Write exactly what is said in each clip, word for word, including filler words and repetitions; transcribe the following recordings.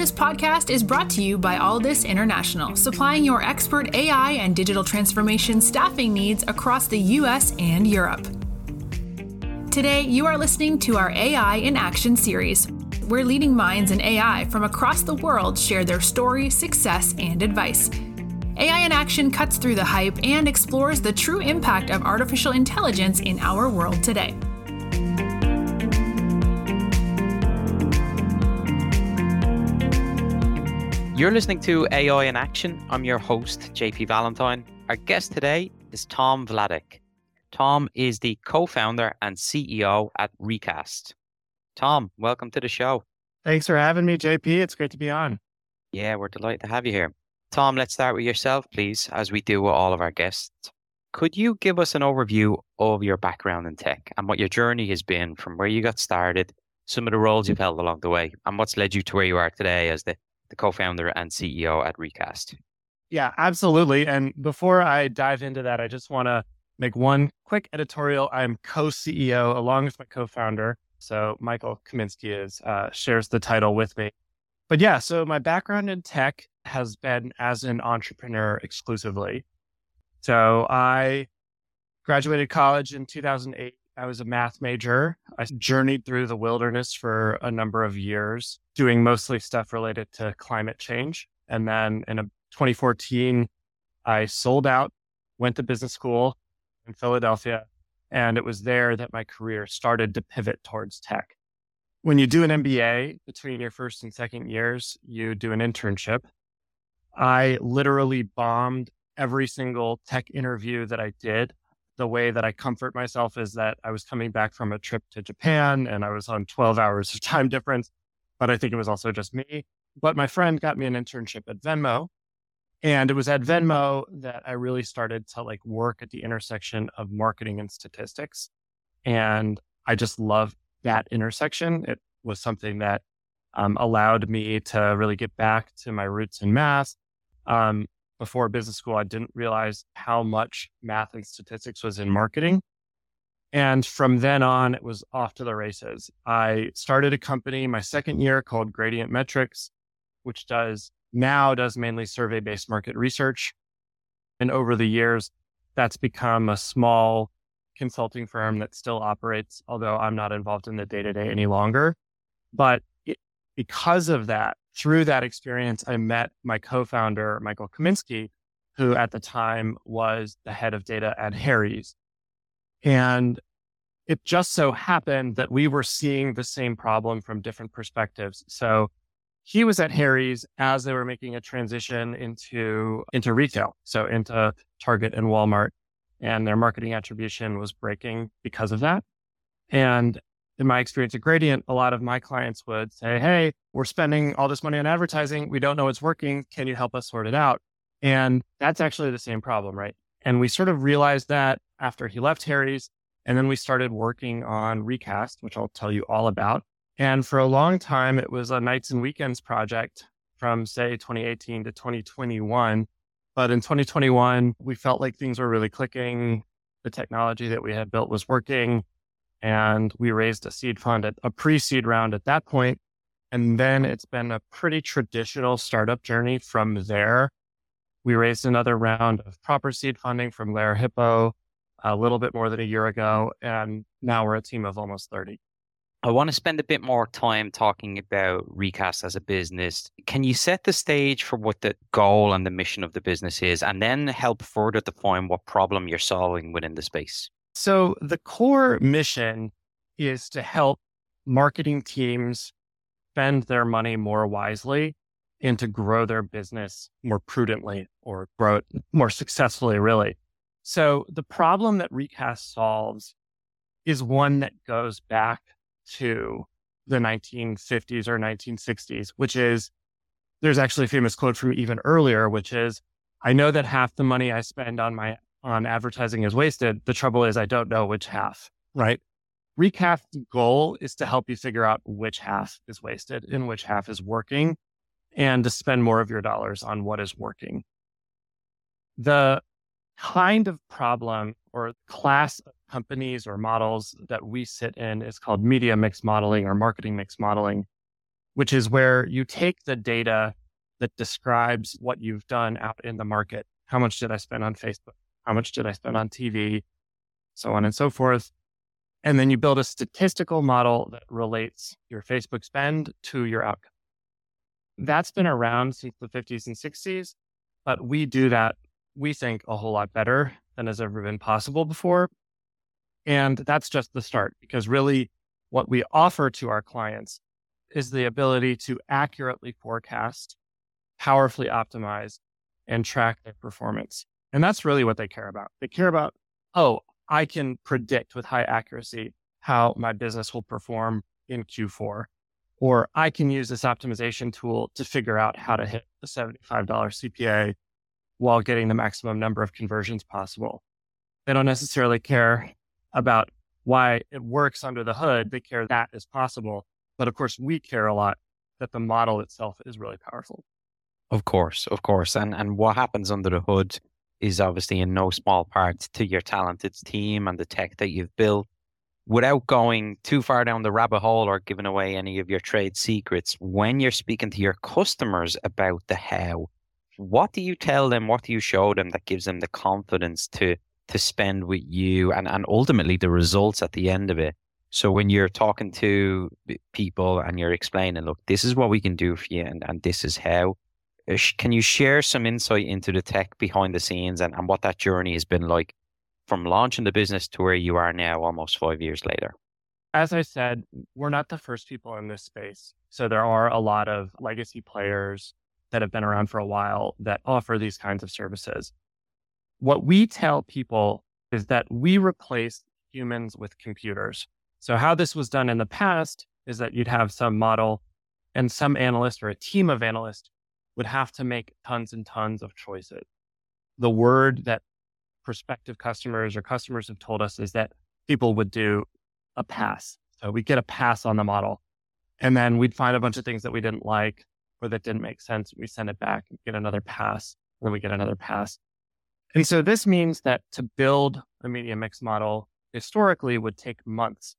This podcast is brought to you by Aldis International, supplying your expert A I and digital transformation staffing needs across the U S and Europe. Today, you are listening to our A I in Action series, where leading minds in A I from across the world share their story, success, and advice. A I in Action cuts through the hype and explores the true impact of artificial intelligence in our world today. You're listening to A I in Action. I'm your host, J P Valentine. Our guest today is Tom Vladeck. Tom is the co-founder and C E O at Recast. Tom, welcome to the show. Thanks for having me, J P. It's great to be on. Yeah, we're delighted to have you here. Tom, let's start with yourself, please, as we do with all of our guests. Could you give us an overview of your background in tech and what your journey has been from where you got started, some of the roles you've held along the way, and what's led you to where you are today as the the co-founder and C E O at Recast? Yeah, absolutely. And before I dive into that, I just want to make one quick editorial. I'm co-C E O along with my co-founder. So Michael Kaminsky is uh, shares the title with me. But yeah, so my background in tech has been as an entrepreneur exclusively. So I graduated college in two thousand eight. I was a math major. I journeyed through the wilderness for a number of years, doing mostly stuff related to climate change. And then in a twenty fourteen, I sold out, went to business school in Philadelphia, and it was there that my career started to pivot towards tech. When you do an M B A, between your first and second years, you do an internship. I literally bombed every single tech interview that I did. The way that I comfort myself is that I was coming back from a trip to Japan and I was on twelve hours of time difference, but I think it was also just me. But my friend got me an internship at Venmo. And it was at Venmo that I really started to like work at the intersection of marketing and statistics. And I just loved that intersection. It was something that um, allowed me to really get back to my roots in math. Um, Before business school, I didn't realize how much math and statistics was in marketing. And from then on, it was off to the races. I started a company my second year called Gradient Metrics, which does now does mainly survey-based market research. And over the years, that's become a small consulting firm that still operates, although I'm not involved in the day-to-day any longer. But it, because of that, through that experience, I met my co-founder, Michael Kaminsky, who at the time was the head of data at Harry's. And it just so happened that we were seeing the same problem from different perspectives. So he was at Harry's as they were making a transition into, into retail, so into Target and Walmart, and their marketing attribution was breaking because of that. And in my experience at Gradient, a lot of my clients would say, hey, we're spending all this money on advertising. We don't know what's working. Can you help us sort it out? And that's actually the same problem, right? And we sort of realized that after he left Harry's, and then we started working on Recast, which I'll tell you all about. And for a long time, it was a nights and weekends project from, say, twenty eighteen to twenty twenty-one. But in twenty twenty-one, we felt like things were really clicking. The technology that we had built was working. And we raised a seed fund at a pre-seed round at that point. And then it's been a pretty traditional startup journey from there. We raised another round of proper seed funding from Lair Hippo a little bit more than a year ago. And now we're a team of almost thirty. I want to spend a bit more time talking about Recast as a business. Can you set the stage for what the goal and the mission of the business is, and then help further define what problem you're solving within the space? So the core mission is to help marketing teams spend their money more wisely and to grow their business more prudently or grow it more successfully, really. So the problem that Recast solves is one that goes back to the nineteen fifties or nineteen sixties, which is, there's actually a famous quote from even earlier, which is, I know that half the money I spend on my on advertising is wasted. The trouble is I don't know which half, right? Recast's goal is to help you figure out which half is wasted and which half is working, and to spend more of your dollars on what is working. The kind of problem or class of companies or models that we sit in is called media mix modeling or marketing mix modeling. which is where you take the data that describes what you've done out in the market. How much did I spend on Facebook? How much did I spend on T V? So on and so forth. And then you build a statistical model that relates your Facebook spend to your outcome. That's been around since the fifties and sixties, but we do that, we think, a whole lot better than has ever been possible before. And that's just the start, because really what we offer to our clients is the ability to accurately forecast, powerfully optimize, and track their performance. And that's really what they care about. They care about, oh, I can predict with high accuracy how my business will perform in Q four, or I can use this optimization tool to figure out how to hit the seventy-five dollars C P A while getting the maximum number of conversions possible. They don't necessarily care about why it works under the hood. They care that is possible. But of course, we care a lot that the model itself is really powerful. Of course, of course. And and what happens under the hood is obviously in no small part to your talented team and the tech that you've built. Without going too far down the rabbit hole or giving away any of your trade secrets, when you're speaking to your customers about the how, what do you tell them? What do you show them that gives them the confidence to to spend with you and, and ultimately the results at the end of it? So when you're talking to people and you're explaining, look, this is what we can do for you and, and this is how, can you share some insight into the tech behind the scenes and, and what that journey has been like from launching the business to where you are now almost five years later? As I said, we're not the first people in this space. So there are a lot of legacy players that have been around for a while that offer these kinds of services. What we tell people is that we replace humans with computers. So how this was done in the past is that you'd have some model and some analyst or a team of analysts would have to make tons and tons of choices. The word that prospective customers or customers have told us is that people would do a pass. So we get a pass on the model, and then we'd find a bunch of things that we didn't like or that didn't make sense. We send it back and get another pass, and then we get another pass. And so this means that to build a media mix model historically would take months.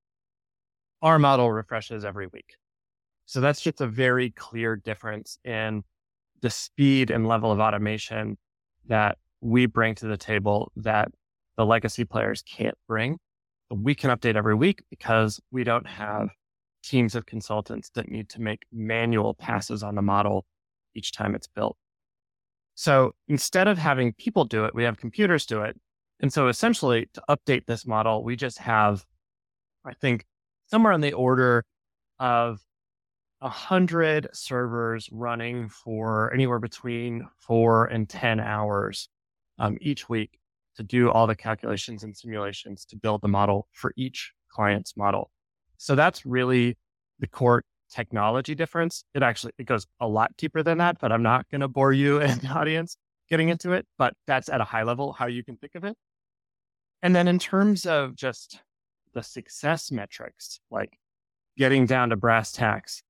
Our model refreshes every week. So that's just a very clear difference in the speed and level of automation that we bring to the table that the legacy players can't bring. We can update every week because we don't have teams of consultants that need to make manual passes on the model each time it's built. So instead of having people do it, we have computers do it. And so essentially to update this model, we just have, I think, somewhere on the order of a hundred servers running for anywhere between four and ten hours um, each week to do all the calculations and simulations to build the model for each client's model. So that's really the core technology difference. It actually, it goes a lot deeper than that, but I'm not going to bore you and the audience getting into it, but that's at a high level how you can think of it. And then in terms of just the success metrics, like getting down to brass tacks,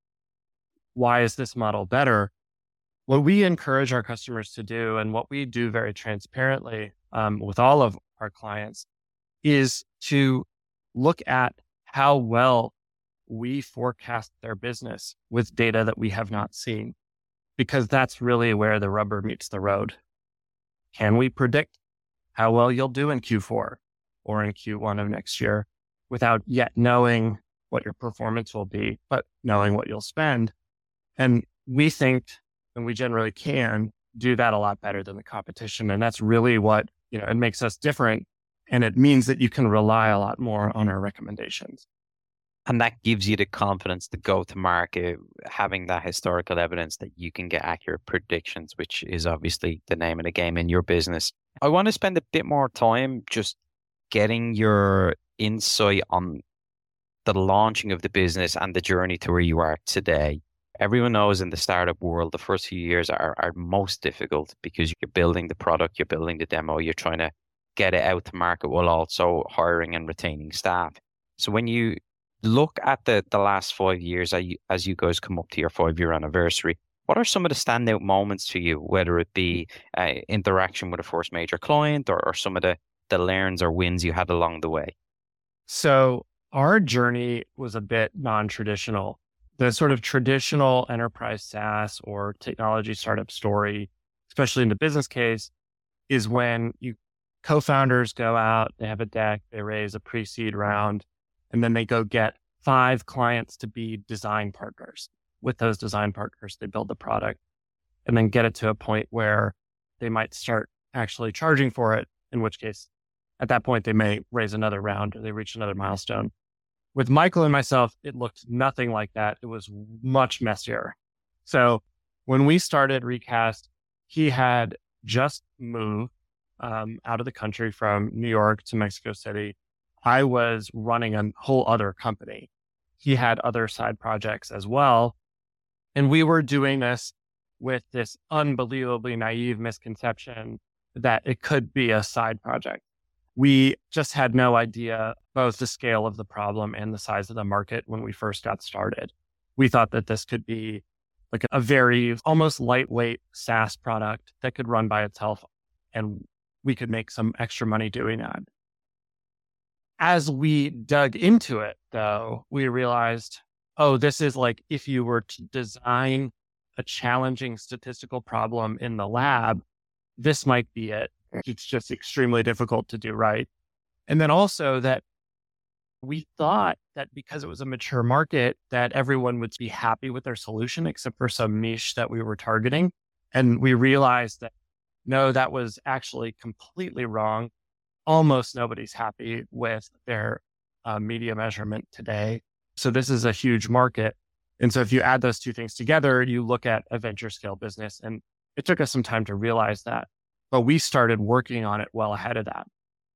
why is this model better? What we encourage our customers to do, and what we do very transparently um, with all of our clients, is to look at how well we forecast their business with data that we have not seen, because that's really where the rubber meets the road. Can we predict how well you'll do in Q four or in Q one of next year without yet knowing what your performance will be, but knowing what you'll spend? And we think, and we generally can, do that a lot better than the competition. And that's really what, you know, it makes us different. And it means that you can rely a lot more on our recommendations. And that gives you the confidence to go to market, having that historical evidence that you can get accurate predictions, which is obviously the name of the game in your business. I want to spend a bit more time just getting your insight on the launching of the business and the journey to where you are today. Everyone knows in the startup world, the first few years are, are most difficult because you're building the product, you're building the demo, you're trying to get it out to market while also hiring and retaining staff. So when you look at the, the last five years as you, as you guys come up to your five-year anniversary, what are some of the standout moments for you, whether it be uh, interaction with a first major client or, or some of the, the learns or wins you had along the way? So our journey was a bit non-traditional. The sort of traditional enterprise SaaS or technology startup story, especially in the business case, is when you co-founders go out, they have a deck, they raise a pre-seed round, and then they go get five clients to be design partners. With those design partners, they build the product and then get it to a point where they might start actually charging for it, in which case, at that point, they may raise another round or they reach another milestone. With Michael and myself, it looked nothing like that. It was much messier. So when we started Recast, he had just moved um, out of the country from New York to Mexico City. I was running a whole other company. He had other side projects as well. And we were doing this with this unbelievably naive misconception that it could be a side project. We just had no idea both the scale of the problem and the size of the market when we first got started. We thought that this could be like a very almost lightweight SaaS product that could run by itself and we could make some extra money doing that. As we dug into it, though, we realized, oh, this is like if you were to design a challenging statistical problem in the lab, this might be it. It's just extremely difficult to do right. And then also that we thought that because it was a mature market, that everyone would be happy with their solution, except for some niche that we were targeting. And we realized that, no, that was actually completely wrong. Almost nobody's happy with their uh, media measurement today. So this is a huge market. And so if you add those two things together, you look at a venture scale business. And it took us some time to realize that, but we started working on it well ahead of that.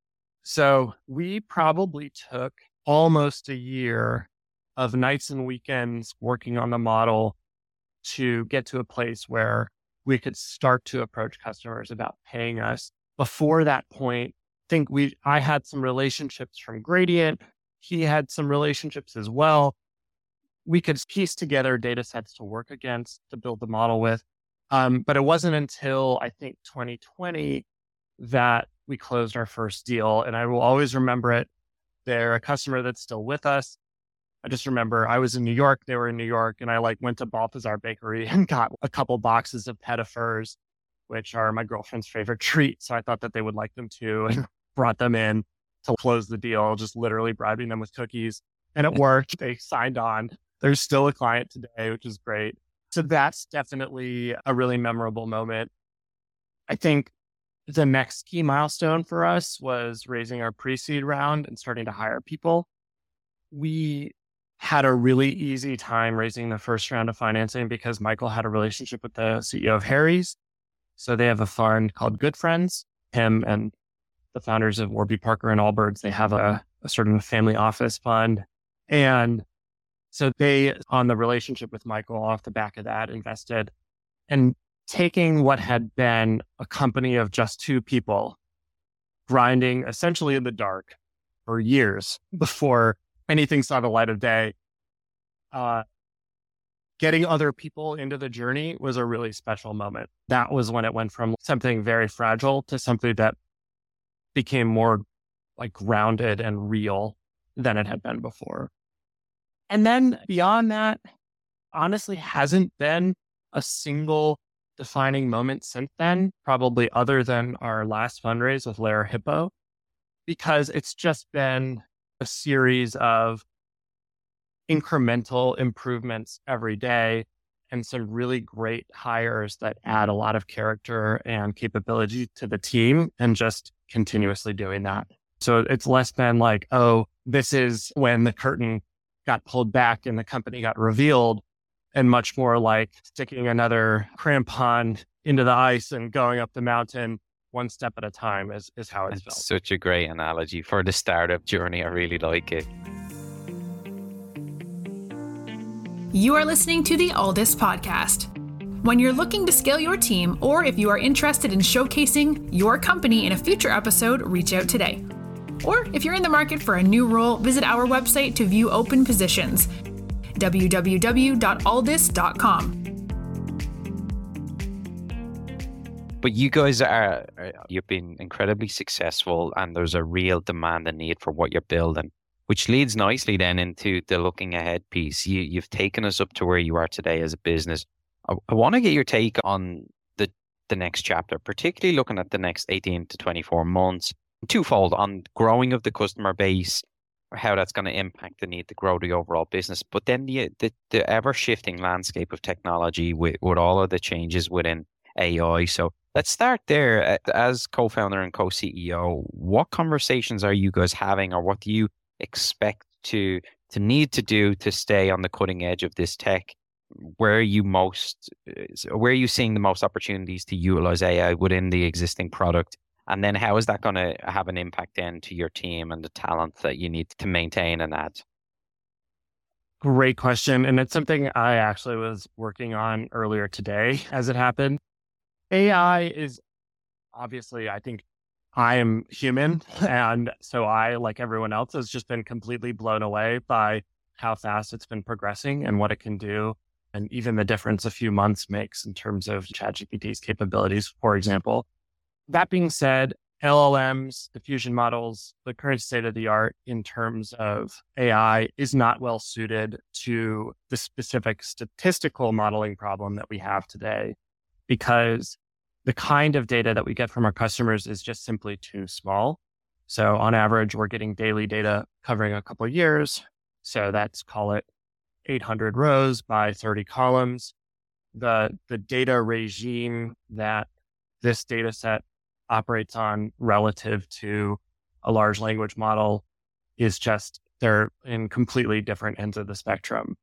So we probably took almost a year of nights and weekends working on the model to get to a place where we could start to approach customers about paying us. Before that point, I think we, I had some relationships from Gradient. He had some relationships as well. We could piece together data sets to work against, to build the model with. Um, but it wasn't until I think twenty twenty that we closed our first deal. And I will always remember it. They're a customer that's still with us. I just remember I was in New York, they were in New York, and I like went to Balthazar Bakery and got a couple boxes of Petit Fours, which are my girlfriend's favorite treat. So I thought that they would like them too, and brought them in to close the deal, just literally bribing them with cookies. And it worked. They signed on. There's still a client today, which is great. So that's definitely a really memorable moment. I think the next key milestone for us was raising our pre-seed round and starting to hire people. We had a really easy time raising the first round of financing because Michael had a relationship with the C E O of Harry's. So they have a fund called Good Friends. Him and the founders of Warby Parker and Allbirds, they have a, a sort of family office fund. And so they, on the relationship with Michael off the back of that, invested. And taking what had been a company of just two people, grinding essentially in the dark for years before anything saw the light of day, uh, getting other people into the journey was a really special moment. That was when it went from something very fragile to something that became more like grounded and real than it had been before. And then beyond that, honestly, hasn't been a single defining moment since then, probably other than our last fundraise with Lair Hippo, because it's just been a series of incremental improvements every day and some really great hires that add a lot of character and capability to the team and just continuously doing that. So it's less been like, oh, this is when the curtain got pulled back and the company got revealed, and much more like sticking another crampon into the ice and going up the mountain one step at a time is, is how it's That's felt. such a great analogy for the startup journey. I really like it. You are listening to the Aldis Podcast. When you're looking to scale your team, or if you are interested in showcasing your company in a future episode, reach out today. Or if you're in the market for a new role, visit our website to view open positions, w w w dot aldis dot com. But you guys are, are, you've been incredibly successful and there's a real demand and need for what you're building. which leads nicely then into the looking ahead piece. You, you've taken us up to where you are today as a business. I, I want to get your take on the, the next chapter, particularly looking at the next eighteen to twenty-four months, twofold on growing of the customer base, how that's going to impact the need to grow the overall business, but then the the, the ever shifting landscape of technology with, with all of the changes within A I. So let's start there. As co-founder and co-C E O, what conversations are you guys having, or what do you expect to to need to do to stay on the cutting edge of this tech? Where are you most, where are you seeing the most opportunities to utilize A I within the existing product? And then how is that going to have an impact then to your team and the talent that you need to maintain and add? Great question. And it's something I actually was working on earlier today as it happened. A I is obviously, I think I am human. And so I, like everyone else, has just been completely blown away by how fast it's been progressing and what it can do. And even the difference a few months makes in terms of ChatGPT's capabilities, for example. That being said, L L Ms, diffusion models, the current state of the art in terms of A I is not well suited to the specific statistical modeling problem that we have today, because the kind of data that we get from our customers is just simply too small. So on average, we're getting daily data covering a couple of years. So that's, call it eight hundred rows by thirty columns. The, the data regime that this data set operates on relative to a large language model is just, they're in completely different ends of the spectrum.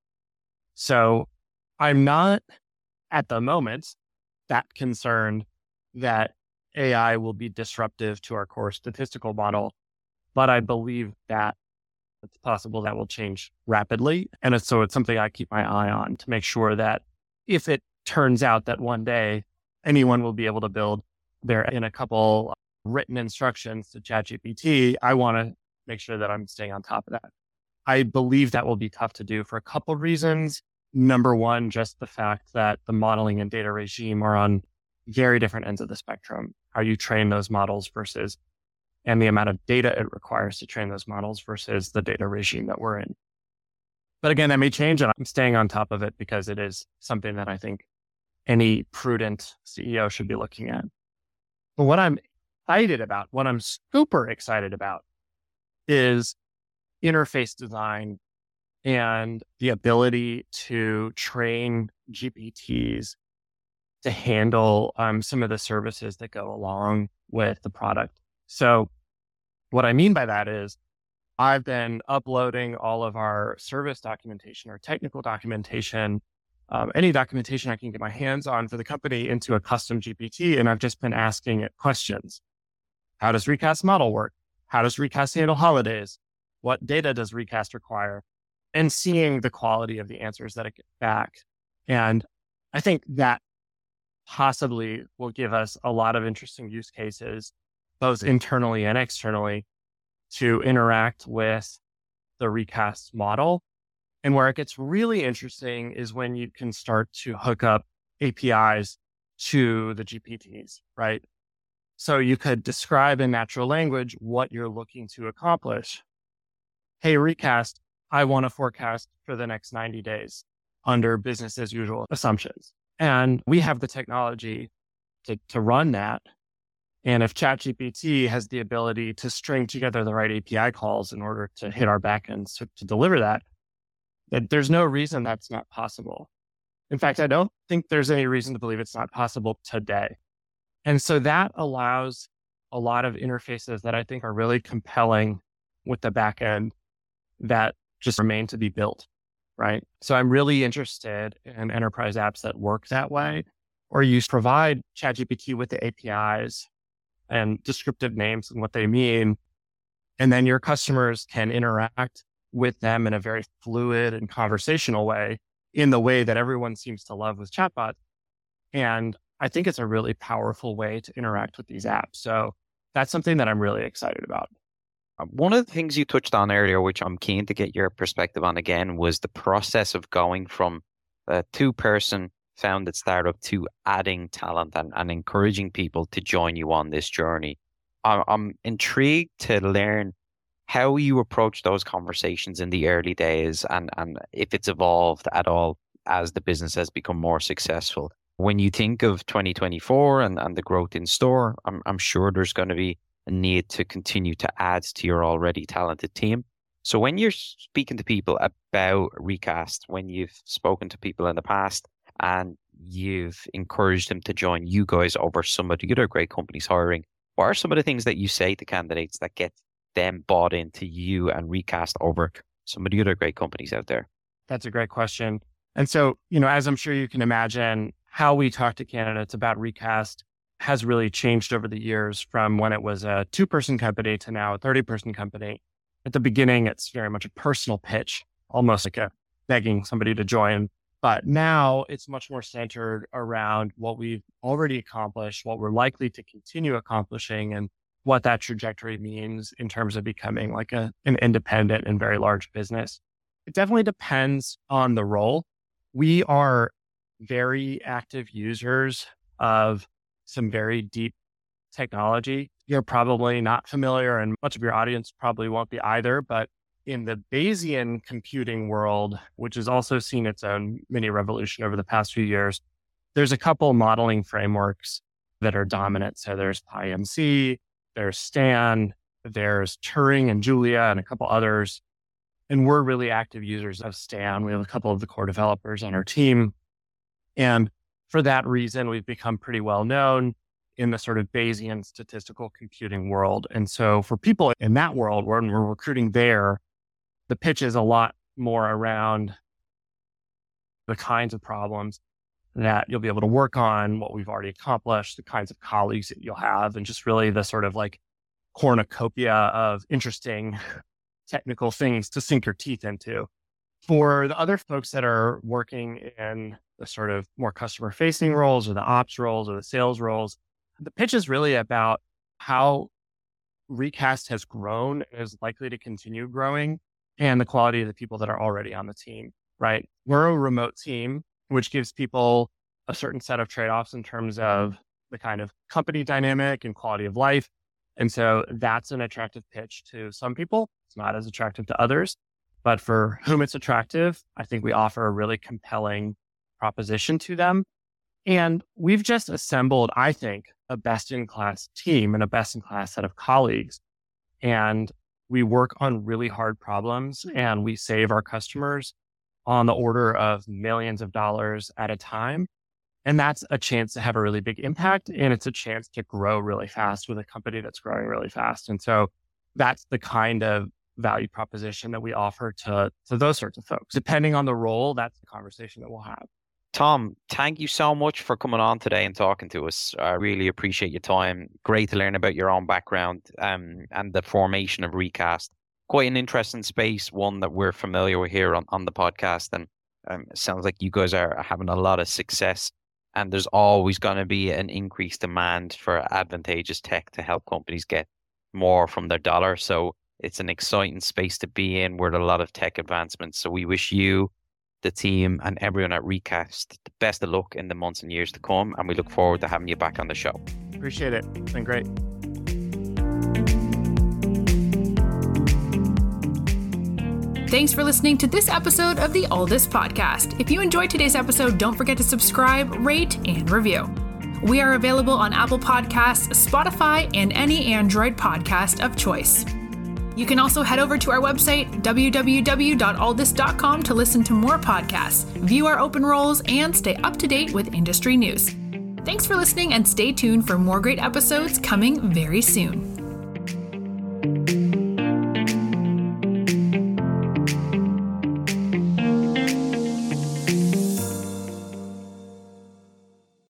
So I'm not at the moment that concerned that A I will be disruptive to our core statistical model, but I believe that it's possible that will change rapidly. And it's, so it's something I keep my eye on to make sure that if it turns out that one day anyone will be able to build there in a couple written instructions to ChatGPT, I want to make sure that I'm staying on top of that. I believe that will be tough to do for a couple of reasons. Number one, just the fact that the modeling and data regime are on very different ends of the spectrum. How you train those models versus, and the amount of data it requires to train those models versus the data regime that we're in. But again, that may change, and I'm staying on top of it because it is something that I think any prudent C E O should be looking at. But what I'm excited about, what I'm super excited about is interface design and the ability to train G P Ts to handle um, some of the services that go along with the product. So what I mean by that is I've been uploading all of our service documentation or technical documentation, Um, any documentation I can get my hands on for the company into a custom G P T. And I've just been asking it questions. How does Recast model work? How does Recast handle holidays? What data does Recast require? And seeing the quality of the answers that it gets back. And I think that possibly will give us a lot of interesting use cases, both internally and externally, to interact with the Recast model. And where it gets really interesting is when you can start to hook up A P Is to the G P Ts, right? So you could describe in natural language what you're looking to accomplish. Hey, Recast, I want to forecast for the next ninety days under business as usual assumptions. And we have the technology to, to run that. And if ChatGPT has the ability to string together the right A P I calls in order to hit our backends to, to deliver that, that there's no reason that's not possible. In fact, I don't think there's any reason to believe it's not possible today. And so that allows a lot of interfaces that I think are really compelling with the backend that just remain to be built, right? So I'm really interested in enterprise apps that work that way, or you provide ChatGPT with the A P Is and descriptive names and what they mean, and then your customers can interact with them in a very fluid and conversational way, in the way that everyone seems to love with chatbots. And I think it's a really powerful way to interact with these apps. So that's something that I'm really excited about. One of the things you touched on earlier, which I'm keen to get your perspective on again, was the process of going from a two-person founded startup to adding talent and, and encouraging people to join you on this journey. I'm, I'm intrigued to learn how you approach those conversations in the early days, and, and if it's evolved at all as the business has become more successful. When you think of twenty twenty-four and, and the growth in store, I'm, I'm sure there's going to be a need to continue to add to your already talented team. So when you're speaking to people about Recast, when you've spoken to people in the past and you've encouraged them to join you guys over some of the other great companies hiring, what are some of the things that you say to candidates that get them bought into you and Recast over some of the other great companies out there? That's a great question. And so, you know, as I'm sure you can imagine, how we talk to candidates about Recast has really changed over the years from when it was a two-person company to now a thirty-person company. At the beginning, it's very much a personal pitch, almost like a begging somebody to join. But now it's much more centered around what we've already accomplished, what we're likely to continue accomplishing, and what that trajectory means in terms of becoming like a, an independent and very large business. It definitely depends on the role. We are very active users of some very deep technology. You're probably not familiar, and much of your audience probably won't be either, but in the Bayesian computing world, which has also seen its own mini revolution over the past few years, there's a couple modeling frameworks that are dominant. So there's PyMC, there's Stan, there's Turing and Julia, and a couple others. And we're really active users of Stan. We have a couple of the core developers on our team. And for that reason, we've become pretty well known in the sort of Bayesian statistical computing world. And so for people in that world, when we're recruiting there, the pitch is a lot more around the kinds of problems that you'll be able to work on, what we've already accomplished, the kinds of colleagues that you'll have, and just really the sort of like cornucopia of interesting technical things to sink your teeth into. For the other folks that are working in the sort of more customer facing roles or the ops roles or the sales roles, the pitch is really about how Recast has grown and is likely to continue growing, and the quality of the people that are already on the team, right? We're a remote team, which gives people a certain set of trade-offs in terms of the kind of company dynamic and quality of life. And so that's an attractive pitch to some people. It's not as attractive to others, but for whom it's attractive, I think we offer a really compelling proposition to them. And we've just assembled, I think, a best-in-class team and a best-in-class set of colleagues. And we work on really hard problems, and we save our customers on the order of millions of dollars at a time. And that's a chance to have a really big impact. And it's a chance to grow really fast with a company that's growing really fast. And so that's the kind of value proposition that we offer to, to those sorts of folks. Depending on the role, that's the conversation that we'll have. Tom, thank you so much for coming on today and talking to us. I really appreciate your time. Great to learn about your own background um, and the formation of Recast. Quite an interesting space, one that we're familiar with here on, on the podcast. And um, it sounds like you guys are having a lot of success. And there's always going to be an increased demand for advantageous tech to help companies get more from their dollar. So it's an exciting space to be in with a lot of tech advancements. So we wish you, the team, and everyone at Recast the best of luck in the months and years to come. And we look forward to having you back on the show. Appreciate it. It's been great. Thanks for listening to this episode of the Aldus Podcast. If you enjoyed today's episode, don't forget to subscribe, rate, and review. We are available on Apple Podcasts, Spotify, and any Android podcast of choice. You can also head over to our website, w w w dot aldus dot com, to listen to more podcasts, view our open roles, and stay up to date with industry news. Thanks for listening, and stay tuned for more great episodes coming very soon.